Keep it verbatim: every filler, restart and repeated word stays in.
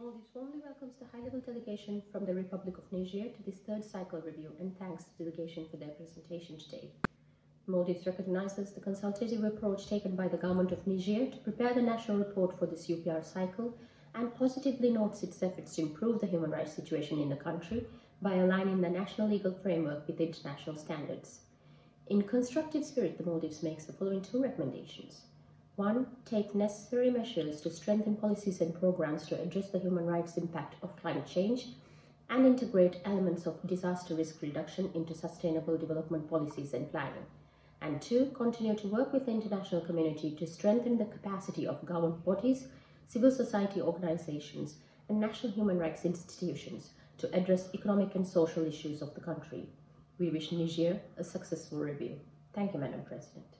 Maldives warmly welcomes the high-level delegation from the Republic of Niger to this third cycle review and thanks the delegation for their presentation today. Maldives recognizes the consultative approach taken by the government of Niger to prepare the national report for this U P R cycle and positively notes its efforts to improve the human rights situation in the country by aligning the national legal framework with international standards. In constructive spirit, the Maldives makes the following two recommendations. One, take necessary measures to strengthen policies and programs to address the human rights impact of climate change and integrate elements of disaster risk reduction into sustainable development policies and planning. And two, continue to work with the international community to strengthen the capacity of government bodies, civil society organizations, and national human rights institutions to address economic and social issues of the country. We wish Niger a successful review. Thank you, Madam President.